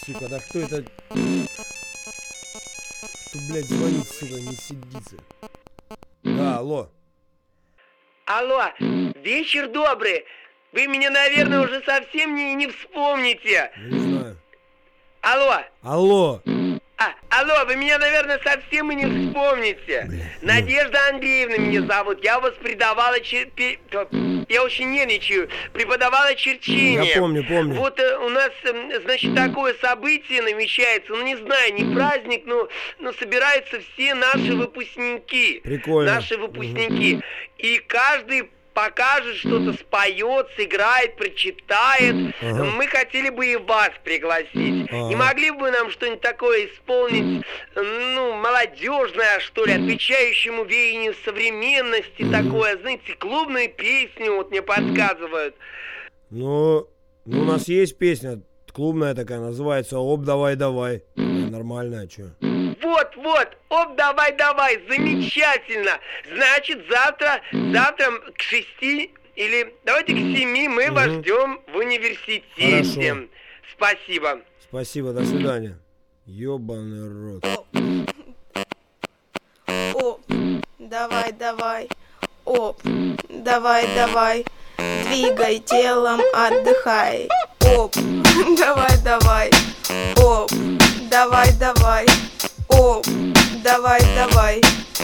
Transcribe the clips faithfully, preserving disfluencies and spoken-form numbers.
Сука, да кто это? Кто, блядь, звонит, сука, не сидится. Да, алло. Алло, вечер добрый. Вы меня, наверное, уже совсем не, не вспомните. Не знаю. Алло. Алло. А, алло, вы меня, наверное, совсем и не вспомните. Бля, Надежда Андреевна меня зовут. Я у вас преподавала чер... пе- Я очень нервничаю. Преподавала черчение. Я помню, помню. Вот э, у нас, э, значит, такое событие намечается. Ну, не знаю, не праздник, но, но собираются все наши выпускники. Прикольно. Наши выпускники. И каждый покажет, что-то споет, сыграет, прочитает. Ага. Мы хотели бы и вас пригласить. Ага. Не могли бы вы нам что-нибудь такое исполнить, ну, молодежное, что ли, отвечающему веянию современности, mm-hmm. такое, знаете, клубную песню, вот мне подсказывают. Ну, ну, у нас есть песня клубная такая, называется «Оп, давай, давай». Нормальная, а чё? Вот, вот, оп, давай, давай, замечательно. Значит, завтра, завтра к шести или давайте к семи мы угу. вас ждем в университете. Хорошо. Спасибо. Спасибо, до свидания. Ёбаный рот. Оп, давай, давай. Оп, давай, давай. Двигай телом, отдыхай. Оп, давай, давай. Оп, давай, давай. Оп, давай, давай.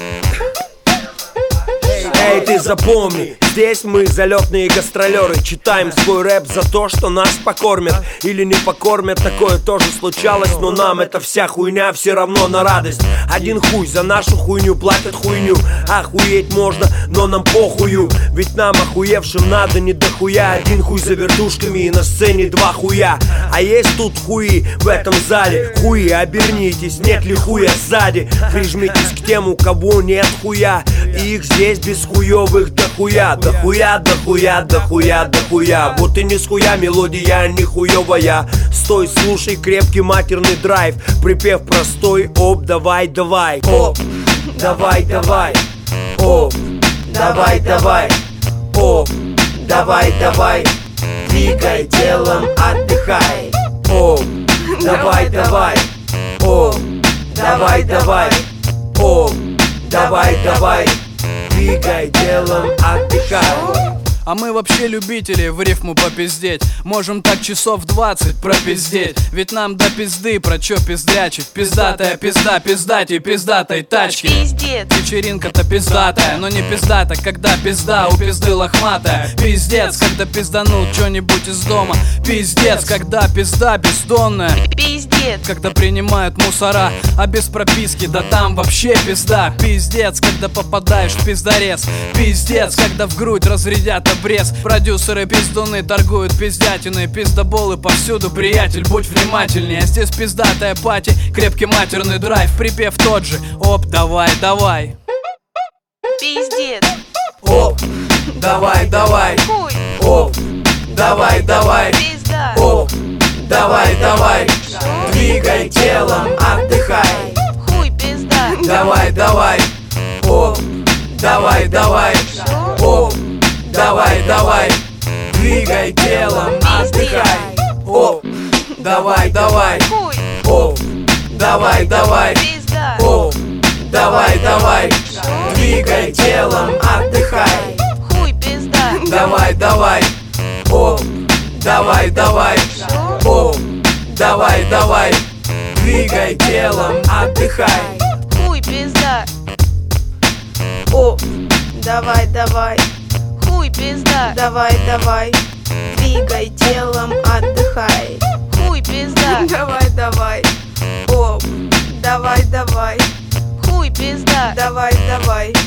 Эй, ты запомни, здесь мы залетные гастролеры. Читаем свой рэп за то, что нас покормят или не покормят, такое тоже случалось. Но нам эта вся хуйня все равно на радость. Один хуй за нашу хуйню платят хуйню. Охуеть можно, но нам похую. Ведь нам охуевшим надо не дохуя. Один хуй за вертушками и на сцене два хуя. А есть тут хуи в этом зале. Хуи, обернитесь, нет ли хуя сзади. Прижмитесь к тем, у кого нет хуя. И их здесь без хуёвых дохуя. Дохуя, дохуя, дохуя, дохуя. Вот и не с хуя мелодия, не хуёвая. Стой, слушай крепкий матерный драйв. Припев простой, оп, давай, давай. Оп, давай, давай. Оп, давай, давай. Оп, давай, давай. Двигай телом, отдыхай. Оп, давай, давай. Оп, давай, давай. Оп, давай, давай. Двигай телом, отдыхай. А мы вообще любители в рифму попиздеть. Можем так часов двадцать пропиздеть. Ведь нам до пизды про чё пиздрячить. Пиздатая пизда, пиздатей, пиздатой тачки. Пиздец. Вечеринка-то пиздатая, но не пиздата, когда пизда у пизды лохматая. Пиздец, когда пизданул чё-нибудь из дома. Пиздец, когда пизда бездонная. Пиздец. Когда принимают мусора, а без прописки, да там вообще пизда. Пиздец, когда попадаешь в пиздарез. Пиздец, когда в грудь разрядят обрез. Продюсеры пиздуны торгуют пиздятиной. Пиздоболы повсюду, приятель, будь внимательнее. Здесь пиздатая пати, крепкий матерный драйв. Припев тот же, оп, давай, давай. Пиздец. Оп, давай, давай. Хуй. Оп, давай, давай. Пизда. Оп, давай, давай. Двигай телом, отдыхай. Хуй, пизда. Давай, давай. Оп, давай, давай. Оп, давай, давай. Двигай телом, отдыхай. Оп, давай, давай. Хуй. Оп, давай, давай. Пизда. Оп, давай, давай. Двигай телом, отдыхай. Хуй, пизда. Давай, давай. Оп, давай, давай. Оп, давай, давай. Двигай телом, отдыхай. Хуй, пизда. Оп, давай, давай. Хуй, пизда. Давай, давай. Двигай телом, отдыхай. Хуй, пизда. Давай, давай. Оп, давай, давай. Хуй, пизда. Давай, давай.